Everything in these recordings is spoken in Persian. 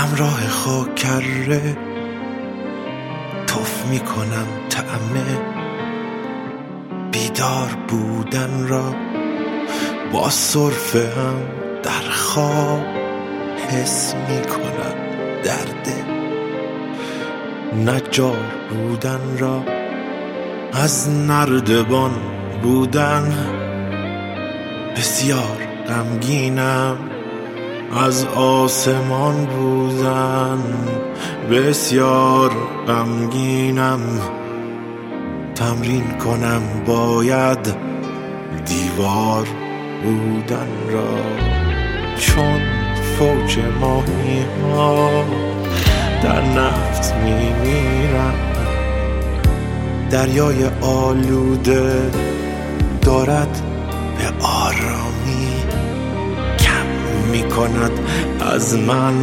همراه خاکره توف میکنم طعم بیدار بودن را، با سرفه هم در خواب حس میکنم درد نجار بودن را. از نردبان بودن بسیار غمگینم، از آسمان بودن بسیار غمگینم. تمرین کنم باید دیوار بودن را، چون فوج ماهی ها در نفت میمیرم. دریای آلوده دارد به آرامی کم میکند از من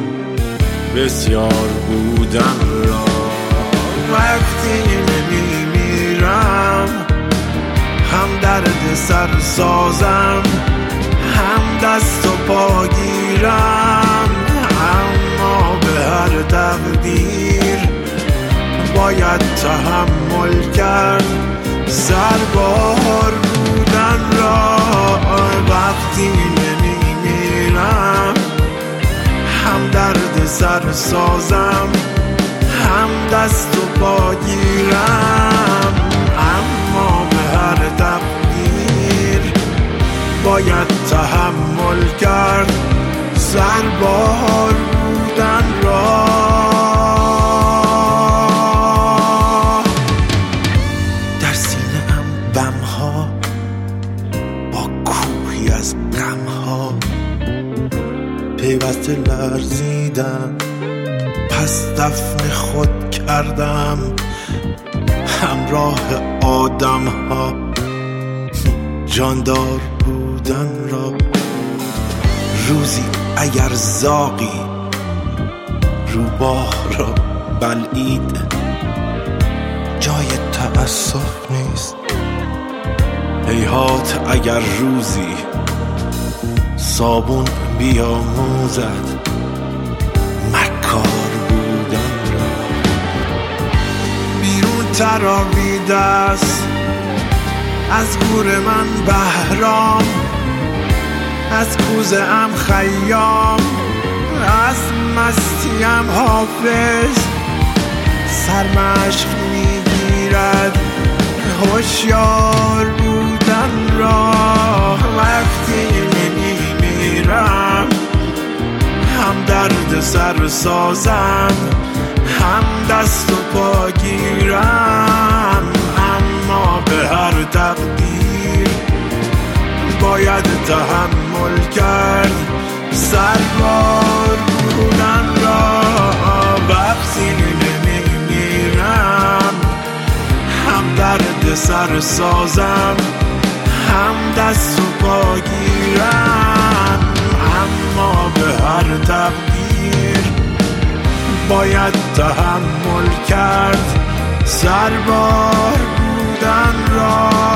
بسیار بودن را. وقتی نمیمیرم هم درد سر سازم، هم دست و پا گیرم، اما به هر تقدیر باید تحمل کرد سربار بودن را. وقتی نمیمیرم هم درد سر سازم، هم دست و پا گیرم، اما به هر تقدیر باید تحمل کرد سربار بودن را. در سینه ام بمها با کوهی از غمها پیوسته لرزیدم، پس دفن خود کردم همراه آدم ها جاندار بودن را. روزی اگر زاغی روباه را بلعید جای تأسف نیست. هیهات اگر روزی صابون بیاموزد مکار بودن را. بیرون تراویده است از گور من بهرام، از کوزه ام خیام، از مستیم حافظ. سرمشق میگیرد هوشیار بودن را. وقتی نمیمیرم هم درد سر سازم، هم دست و پا گیرم، اما به هر تقدیر باید تحمل کرد سربار بودن را. وقتی نمیمیرم هم درد سر سازم، هم دست و پا گیرم، اما به هر تقدیر باید تحمل کرد سربار بودن را.